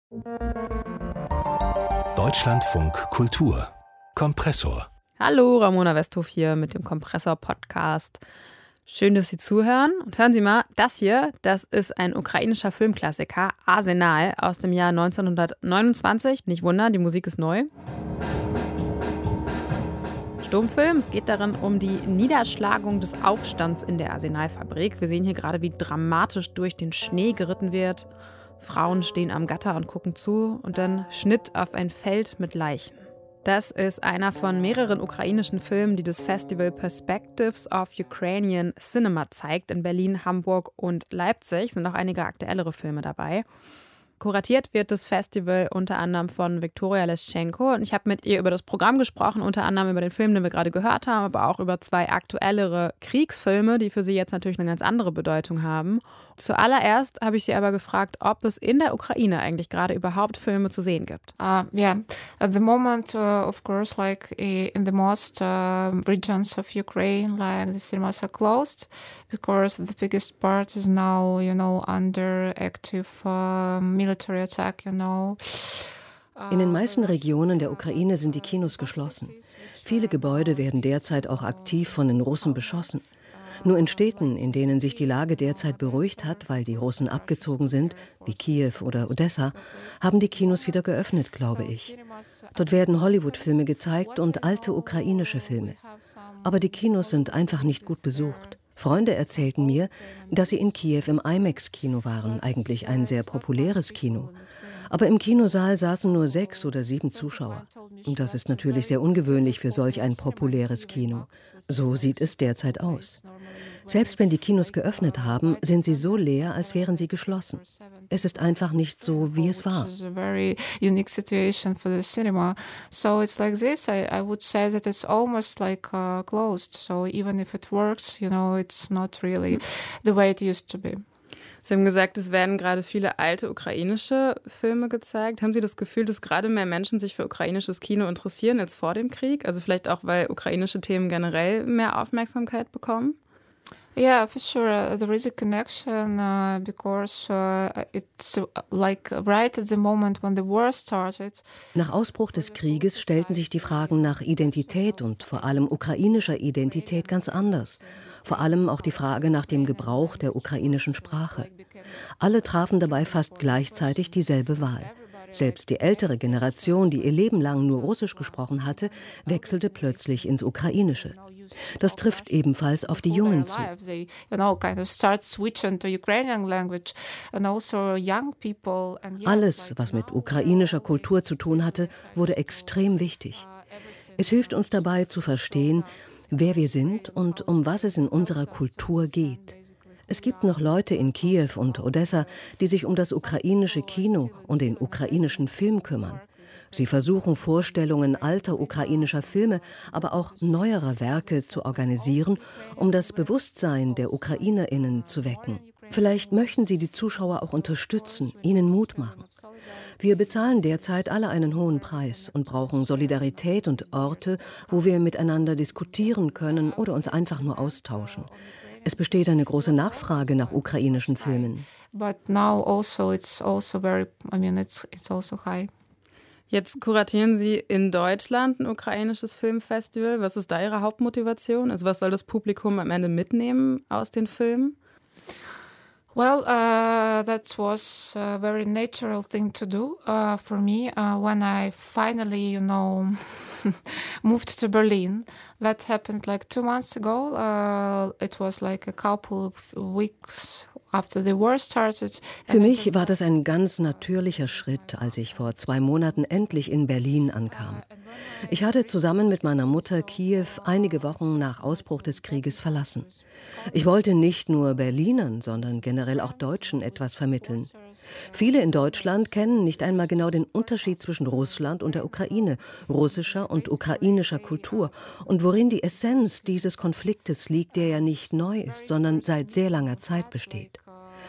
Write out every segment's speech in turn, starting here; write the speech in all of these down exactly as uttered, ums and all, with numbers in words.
Deutschlandfunk Kultur Kompressor. Hallo, Ramona Westhof hier mit dem Kompressor-Podcast. Schön, dass Sie zuhören. Und hören Sie mal, das hier, das ist ein ukrainischer Filmklassiker, Arsenal, aus dem Jahr neunzehnhundertneunundzwanzig. Nicht wundern, die Musik ist neu. Stummfilm. Es geht darin um die Niederschlagung des Aufstands in der Arsenalfabrik. Wir sehen hier gerade, wie dramatisch durch den Schnee geritten wird. Frauen stehen am Gatter und gucken zu und dann Schnitt auf ein Feld mit Leichen. Das ist einer von mehreren ukrainischen Filmen, die das Festival Perspectives of Ukrainian Cinema zeigt. In Berlin, Hamburg und Leipzig sind auch einige aktuellere Filme dabei. Kuratiert wird das Festival unter anderem von Viktoria Leschenko. Und ich habe mit ihr über das Programm gesprochen, unter anderem über den Film, den wir gerade gehört haben, aber auch über zwei aktuellere Kriegsfilme, die für sie jetzt natürlich eine ganz andere Bedeutung haben. Zuallererst habe ich sie aber gefragt, ob es in der Ukraine eigentlich gerade überhaupt Filme zu sehen gibt. Uh, yeah, at the moment, uh, of course, like in the most uh, regions of Ukraine, like the cinemas are closed because the biggest part is now, you know, under active uh, military attack, you know. In den meisten Regionen der Ukraine sind die Kinos geschlossen. Viele Gebäude werden derzeit auch aktiv von den Russen beschossen. Nur in Städten, in denen sich die Lage derzeit beruhigt hat, weil die Russen abgezogen sind, wie Kiew oder Odessa, haben die Kinos wieder geöffnet, glaube ich. Dort werden Hollywood-Filme gezeigt und alte ukrainische Filme. Aber die Kinos sind einfach nicht gut besucht. Freunde erzählten mir, dass sie in Kiew im IMAX-Kino waren, eigentlich ein sehr populäres Kino. Aber im Kinosaal saßen nur sechs oder sieben Zuschauer. Und das ist natürlich sehr ungewöhnlich für solch ein populäres Kino. So sieht es derzeit aus. Selbst wenn die Kinos geöffnet haben, sind sie so leer, als wären sie geschlossen. Es ist einfach nicht so, wie es war. So it's like this. I, I would say that it's almost like uh, closed. So even if it works, you know, it's not really the way it used to be. Sie haben gesagt, es werden gerade viele alte ukrainische Filme gezeigt. Haben Sie das Gefühl, dass gerade mehr Menschen sich für ukrainisches Kino interessieren als vor dem Krieg? Also vielleicht auch, weil ukrainische Themen generell mehr Aufmerksamkeit bekommen? Yeah, for sure. There is a connection uh, because uh, it's uh, like right at the moment when the war started. Nach Ausbruch des Krieges stellten sich die Fragen nach Identität und vor allem ukrainischer Identität ganz anders. Vor allem auch die Frage nach dem Gebrauch der ukrainischen Sprache. Alle trafen dabei fast gleichzeitig dieselbe Wahl. Selbst die ältere Generation, die ihr Leben lang nur Russisch gesprochen hatte, wechselte plötzlich ins Ukrainische. Das trifft ebenfalls auf die Jungen zu. Alles, was mit ukrainischer Kultur zu tun hatte, wurde extrem wichtig. Es hilft uns dabei zu verstehen, wer wir sind und um was es in unserer Kultur geht. Es gibt noch Leute in Kiew und Odessa, die sich um das ukrainische Kino und den ukrainischen Film kümmern. Sie versuchen, Vorstellungen alter ukrainischer Filme, aber auch neuerer Werke zu organisieren, um das Bewusstsein der UkrainerInnen zu wecken. Vielleicht möchten sie die Zuschauer auch unterstützen, ihnen Mut machen. Wir bezahlen derzeit alle einen hohen Preis und brauchen Solidarität und Orte, wo wir miteinander diskutieren können oder uns einfach nur austauschen. Es besteht eine große Nachfrage nach ukrainischen Filmen. But now also it's also very, I mean, it's it's also high. Jetzt kuratieren Sie in Deutschland ein ukrainisches Filmfestival. Was ist da Ihre Hauptmotivation? Also was soll das Publikum am Ende mitnehmen aus den Filmen? Well, uh, that was a very natural thing to do uh, for me uh, when I finally, you know, moved to Berlin. That happened like two months ago. Uh, it was like a couple of weeks after the war started. Für mich war das ein ganz natürlicher Schritt, als ich vor zwei Monaten endlich in Berlin ankam. Ich hatte zusammen mit meiner Mutter Kiew einige Wochen nach Ausbruch des Krieges verlassen. Ich wollte nicht nur Berlinern, sondern generell auch Deutschen etwas vermitteln. Viele in Deutschland kennen nicht einmal genau den Unterschied zwischen Russland und der Ukraine, russischer und ukrainischer Kultur und worin die Essenz dieses Konfliktes liegt, der ja nicht neu ist, sondern seit sehr langer Zeit besteht.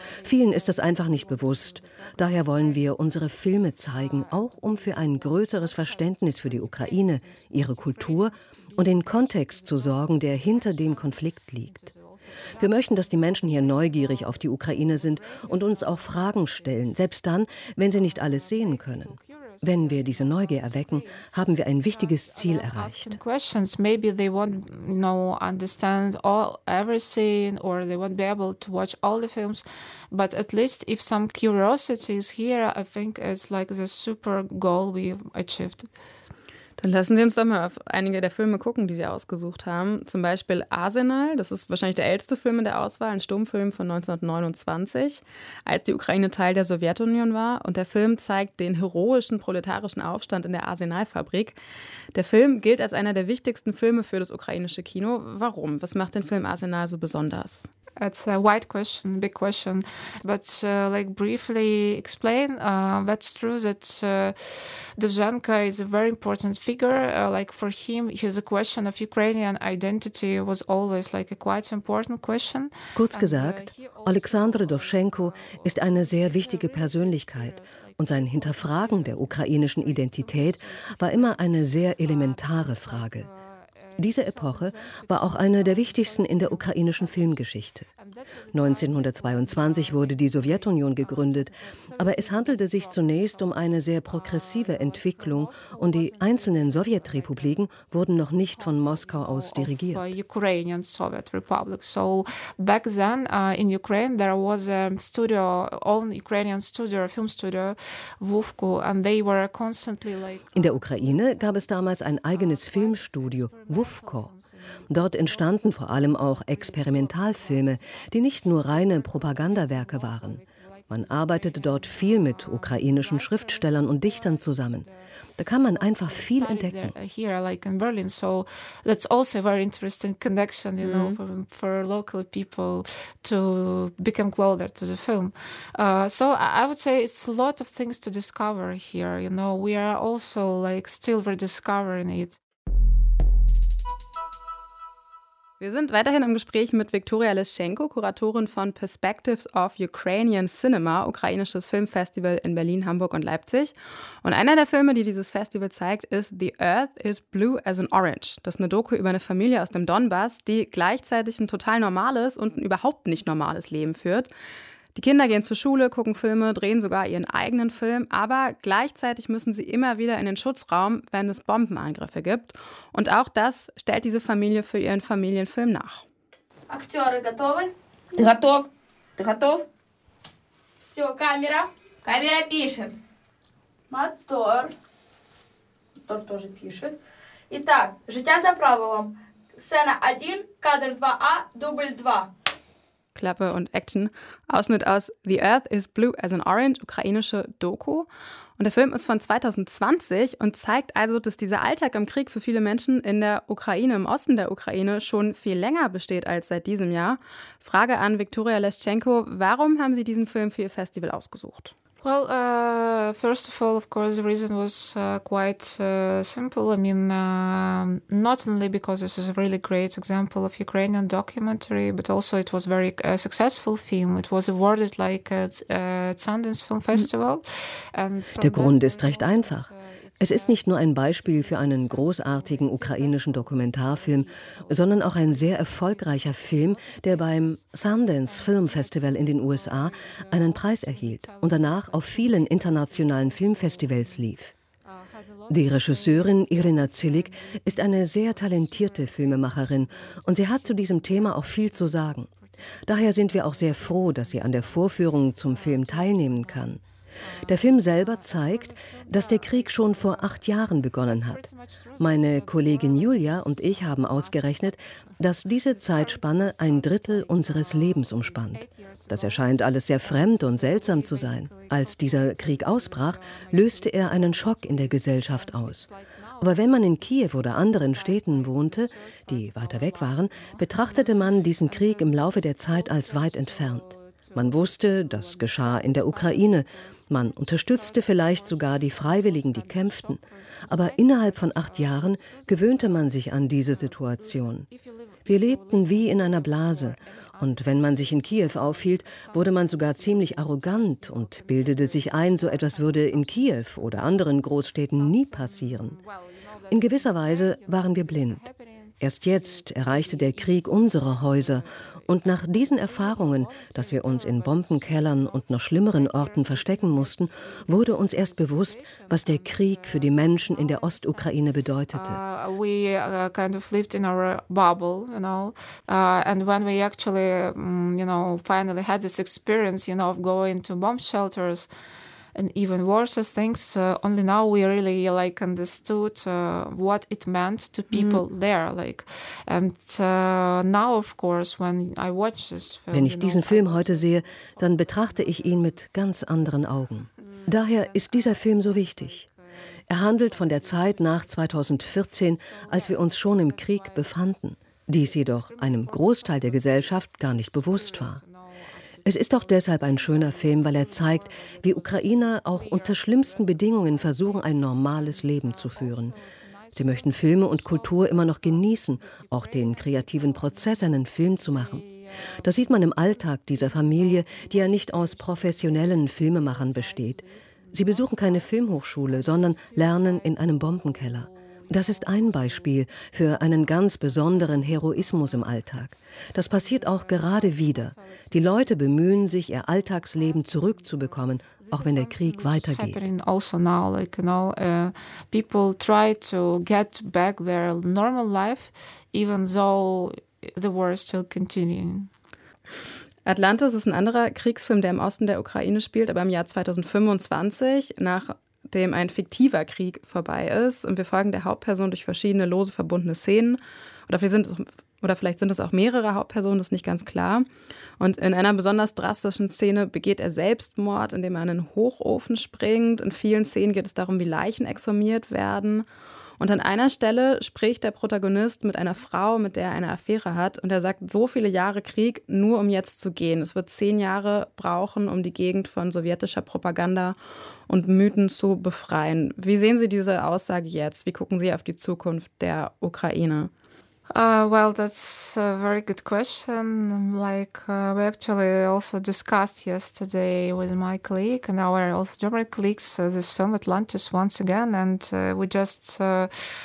Vielen ist das einfach nicht bewusst. Daher wollen wir unsere Filme zeigen, auch um für ein größeres Verständnis für die Ukraine, ihre Kultur und den Kontext zu sorgen, der hinter dem Konflikt liegt. Wir möchten, dass die Menschen hier neugierig auf die Ukraine sind und uns auch Fragen stellen, selbst dann, wenn sie nicht alles sehen können. Wenn wir diese Neugier erwecken, haben wir ein wichtiges Ziel erreicht. Maybe they won't, you know, understand all everything, or they won't be able to watch all the films. But at least if some curiosity is here, I think it's like the super goal we achieved. Dann lassen Sie uns doch mal auf einige der Filme gucken, die Sie ausgesucht haben. Zum Beispiel Arsenal, das ist wahrscheinlich der älteste Film in der Auswahl, ein Stummfilm von neunzehnhundertneunundzwanzig, als die Ukraine Teil der Sowjetunion war. Und der Film zeigt den heroischen proletarischen Aufstand in der Arsenal-Fabrik. Der Film gilt als einer der wichtigsten Filme für das ukrainische Kino. Warum? Was macht den Film Arsenal so besonders? It's a wide question, big question, but uh, like briefly explain, uh, that's true that uh, Dovzhenko is a very important figure. Uh, like for him, his question of Ukrainian identity was always like a quite important question. Kurz gesagt, Alexander Dowschenko ist eine sehr wichtige Persönlichkeit und sein Hinterfragen der ukrainischen Identität war immer eine sehr elementare Frage. Diese Epoche war auch eine der wichtigsten in der ukrainischen Filmgeschichte. neunzehnhundertzweiundzwanzig wurde die Sowjetunion gegründet, aber es handelte sich zunächst um eine sehr progressive Entwicklung und die einzelnen Sowjetrepubliken wurden noch nicht von Moskau aus dirigiert. So back then uh, in Ukraine there was a studio, own Ukrainian studio, film studio, Vuvko, and they were constantly like. In der Ukraine gab es damals ein eigenes Filmstudio, Vuvko. Dort entstanden vor allem auch Experimentalfilme, die nicht nur reine Propagandawerke waren. Man arbeitete dort viel mit ukrainischen Schriftstellern und Dichtern zusammen. Da kann man einfach viel entdecken. Here, like in Berlin, so that's also a very interesting connection, you know, for, for local people to become closer to the film. Uh, so I would say it's a lot of things to discover here. You know, we are also like still rediscovering it. Wir sind weiterhin im Gespräch mit Viktoria Leschenko, Kuratorin von Perspectives of Ukrainian Cinema, ukrainisches Filmfestival in Berlin, Hamburg und Leipzig. Und einer der Filme, die dieses Festival zeigt, ist The Earth is Blue as an Orange. Das ist eine Doku über eine Familie aus dem Donbass, die gleichzeitig ein total normales und ein überhaupt nicht normales Leben führt. Die Kinder gehen zur Schule, gucken Filme, drehen sogar ihren eigenen Film, aber gleichzeitig müssen sie immer wieder in den Schutzraum, wenn es Bombenangriffe gibt. Und auch das stellt diese Familie für ihren Familienfilm nach. Akteure готовы? Ты готов? Ты готов? Все, камера. Камера пишет. Мотор. Мотор тоже пишет. Итак, життя за правилом. Сцена один, кадр два а, дубль два. Klappe und Action. Ausschnitt aus The Earth is Blue as an Orange, ukrainische Doku. Und der Film ist von zweitausendzwanzig und zeigt also, dass dieser Alltag im Krieg für viele Menschen in der Ukraine, im Osten der Ukraine, schon viel länger besteht als seit diesem Jahr. Frage an Viktoria Leschenko, warum haben Sie diesen Film für Ihr Festival ausgesucht? Well, uh, first of all, of course, the reason was uh, quite uh, simple. I mean, uh, not only because this is a really great example of Ukrainian documentary, but also it was very uh, successful film. It was awarded like at uh, Sundance Film Festival. And Der Grund ist recht einfach. Es ist nicht nur ein Beispiel für einen großartigen ukrainischen Dokumentarfilm, sondern auch ein sehr erfolgreicher Film, der beim Sundance Film Festival in den U S A einen Preis erhielt und danach auf vielen internationalen Filmfestivals lief. Die Regisseurin Irina Zilik ist eine sehr talentierte Filmemacherin und sie hat zu diesem Thema auch viel zu sagen. Daher sind wir auch sehr froh, dass sie an der Vorführung zum Film teilnehmen kann. Der Film selber zeigt, dass der Krieg schon vor acht Jahren begonnen hat. Meine Kollegin Julia und ich haben ausgerechnet, dass diese Zeitspanne ein Drittel unseres Lebens umspannt. Das erscheint alles sehr fremd und seltsam zu sein. Als dieser Krieg ausbrach, löste er einen Schock in der Gesellschaft aus. Aber wenn man in Kiew oder anderen Städten wohnte, die weiter weg waren, betrachtete man diesen Krieg im Laufe der Zeit als weit entfernt. Man wusste, das geschah in der Ukraine. Man unterstützte vielleicht sogar die Freiwilligen, die kämpften. Aber innerhalb von acht Jahren gewöhnte man sich an diese Situation. Wir lebten wie in einer Blase Und wenn man sich in Kiew aufhielt, wurde man sogar ziemlich arrogant und bildete sich ein, so etwas würde in Kiew oder anderen Großstädten nie passieren. In gewisser Weise waren wir blind. Erst jetzt erreichte der Krieg unsere Häuser. Und nach diesen Erfahrungen, dass wir uns in Bombenkellern und noch schlimmeren Orten verstecken mussten, wurde uns erst bewusst, was der Krieg für die Menschen in der Ostukraine bedeutete. Uh, we uh, kind of lived in our bubble, you know, uh, and when we actually, um, you know, finally had this experience, you know, of going to bomb shelters, and even worse things, uh, only now we really like understood uh, what it meant to people mm. there, like, and uh, now of course when I watch this film, wenn ich diesen Film heute sehe, dann betrachte ich ihn mit ganz anderen Augen. Daher ist dieser Film so wichtig. Er handelt von der Zeit nach zweitausendvierzehn, als wir uns schon im Krieg befanden, dies jedoch einem Großteil der Gesellschaft gar nicht bewusst war. Es ist auch deshalb ein schöner Film, weil er zeigt, wie Ukrainer auch unter schlimmsten Bedingungen versuchen, ein normales Leben zu führen. Sie möchten Filme und Kultur immer noch genießen, auch den kreativen Prozess, einen Film zu machen. Das sieht man im Alltag dieser Familie, die ja nicht aus professionellen Filmemachern besteht. Sie besuchen keine Filmhochschule, sondern lernen in einem Bombenkeller. Das ist ein Beispiel für einen ganz besonderen Heroismus im Alltag. Das passiert auch gerade wieder. Die Leute bemühen sich, ihr Alltagsleben zurückzubekommen, auch wenn der Krieg weitergeht. Also now, like, you know, uh, people try to get back their normal life, even though the war is still continuing. Atlantis ist ein anderer Kriegsfilm, der im Osten der Ukraine spielt, aber im Jahr zweitausendfünfundzwanzig, nach dem ein fiktiver Krieg vorbei ist. Und wir folgen der Hauptperson durch verschiedene lose verbundene Szenen. Oder vielleicht sind es, oder vielleicht sind es auch mehrere Hauptpersonen, das ist nicht ganz klar. Und in einer besonders drastischen Szene begeht er Selbstmord, indem er in einen Hochofen springt. In vielen Szenen geht es darum, wie Leichen exhumiert werden. Und an einer Stelle spricht der Protagonist mit einer Frau, mit der er eine Affäre hat. Und er sagt, so viele Jahre Krieg, nur um jetzt zu gehen. Es wird zehn Jahre brauchen, um die Gegend von sowjetischer Propaganda und Mythen zu befreien. Wie sehen Sie diese Aussage jetzt? Wie gucken Sie auf die Zukunft der Ukraine? Uh, well, that's a very good question. Like uh, we actually also discussed yesterday with my colleague and our also German colleagues uh, this film Atlantis once again, and uh, we just. Uh,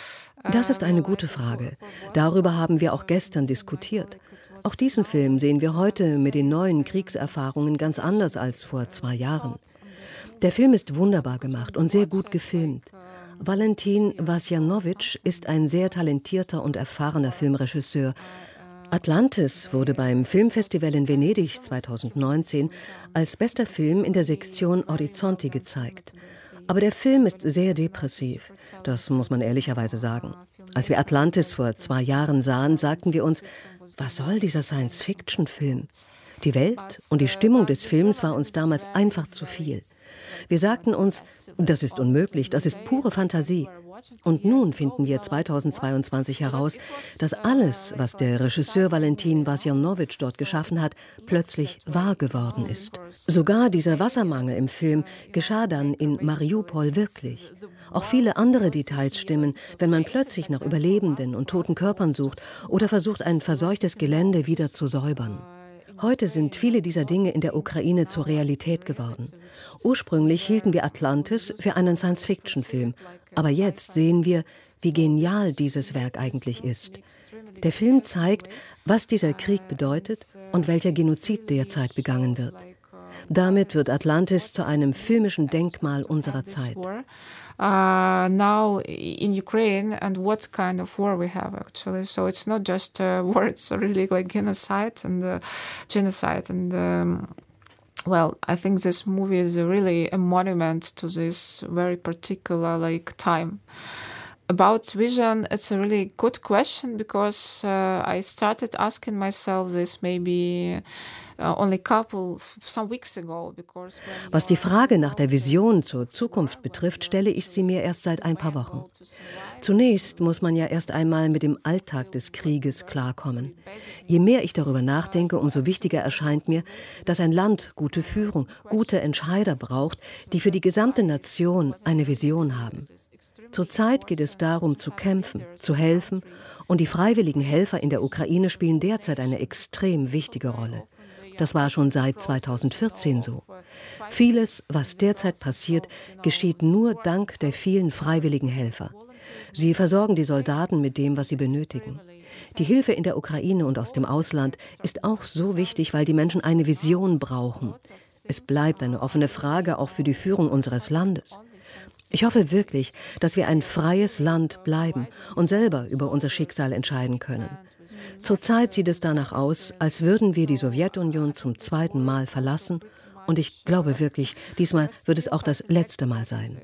das ist eine gute Frage. Darüber haben wir auch gestern diskutiert. Auch diesen Film sehen wir heute mit den neuen Kriegserfahrungen ganz anders als vor zwei Jahren. Der Film ist wunderbar gemacht und sehr gut gefilmt. Valentin Wasjanowitsch ist ein sehr talentierter und erfahrener Filmregisseur. Atlantis wurde beim Filmfestival in Venedig zweitausendneunzehn als bester Film in der Sektion Orizzonti gezeigt. Aber der Film ist sehr depressiv, das muss man ehrlicherweise sagen. Als wir Atlantis vor zwei Jahren sahen, sagten wir uns, was soll dieser Science-Fiction-Film? Die Welt und die Stimmung des Films war uns damals einfach zu viel. Wir sagten uns, das ist unmöglich, das ist pure Fantasie. Und nun finden wir zweitausendzweiundzwanzig heraus, dass alles, was der Regisseur Valentin Wasjanowitsch dort geschaffen hat, plötzlich wahr geworden ist. Sogar dieser Wassermangel im Film geschah dann in Mariupol wirklich. Auch viele andere Details stimmen, wenn man plötzlich nach Überlebenden und toten Körpern sucht oder versucht, ein verseuchtes Gelände wieder zu säubern. Heute sind viele dieser Dinge in der Ukraine zur Realität geworden. Ursprünglich hielten wir Atlantis für einen Science-Fiction-Film, aber jetzt sehen wir, wie genial dieses Werk eigentlich ist. Der Film zeigt, was dieser Krieg bedeutet und welcher Genozid derzeit begangen wird. Damit wird Atlantis zu einem filmischen Denkmal unserer Zeit. Uh, now in Ukraine and what kind of war we have actually. So it's not just uh, war, it's really like genocide and uh, genocide. And um, well, I think this movie is really a monument to this very particular like time. About vision, it's a really good question because uh, I started asking myself this maybe Was die Frage nach der Vision zur Zukunft betrifft, stelle ich sie mir erst seit ein paar Wochen. Zunächst muss man ja erst einmal mit dem Alltag des Krieges klarkommen. Je mehr ich darüber nachdenke, umso wichtiger erscheint mir, dass ein Land gute Führung, gute Entscheider braucht, die für die gesamte Nation eine Vision haben. Zurzeit geht es darum, zu kämpfen, zu helfen, und die freiwilligen Helfer in der Ukraine spielen derzeit eine extrem wichtige Rolle. Das war schon seit zweitausendvierzehn so. Vieles, was derzeit passiert, geschieht nur dank der vielen freiwilligen Helfer. Sie versorgen die Soldaten mit dem, was sie benötigen. Die Hilfe in der Ukraine und aus dem Ausland ist auch so wichtig, weil die Menschen eine Vision brauchen. Es bleibt eine offene Frage auch für die Führung unseres Landes. Ich hoffe wirklich, dass wir ein freies Land bleiben und selber über unser Schicksal entscheiden können. Zurzeit sieht es danach aus, als würden wir die Sowjetunion zum zweiten Mal verlassen. Und ich glaube wirklich, diesmal wird es auch das letzte Mal sein.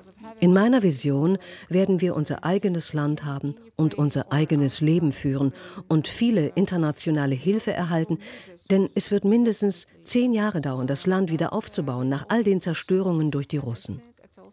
In meiner Vision werden wir unser eigenes Land haben und unser eigenes Leben führen und viele internationale Hilfe erhalten, denn es wird mindestens zehn Jahre dauern, das Land wieder aufzubauen nach all den Zerstörungen durch die Russen.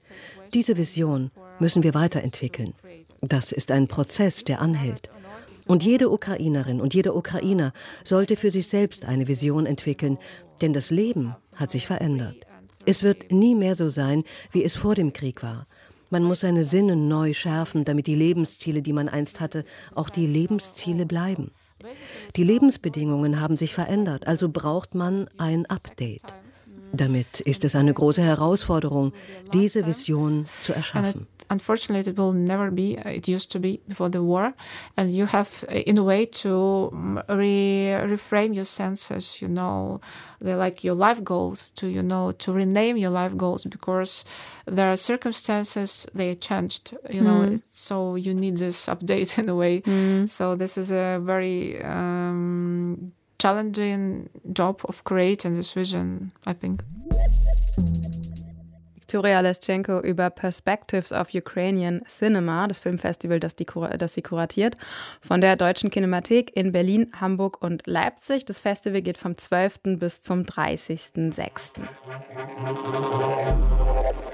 Diese Vision müssen wir weiterentwickeln. Das ist ein Prozess, der anhält. Und jede Ukrainerin und jeder Ukrainer sollte für sich selbst eine Vision entwickeln, denn das Leben hat sich verändert. Es wird nie mehr so sein, wie es vor dem Krieg war. Man muss seine Sinne neu schärfen, damit die Lebensziele, die man einst hatte, auch die Lebensziele bleiben. Die Lebensbedingungen haben sich verändert, also braucht man ein Update. Damit ist es eine große Herausforderung, diese Vision zu erschaffen. Unfortunately, it will never be. It used to be before the war, and you have, in a way, to re reframe your senses. You know, they're like your life goals. To you know, to rename your life goals because there are circumstances they changed. You know, mm. so you need this update in a way. Mm. So this is a very um, challenging job of creating this vision, I think. Viktoria Leschenko über Perspectives of Ukrainian Cinema, das Filmfestival, das, die, das sie kuratiert, von der Deutschen Kinemathek in Berlin, Hamburg und Leipzig. Das Festival geht vom zwölften bis zum dreißigsten sechsten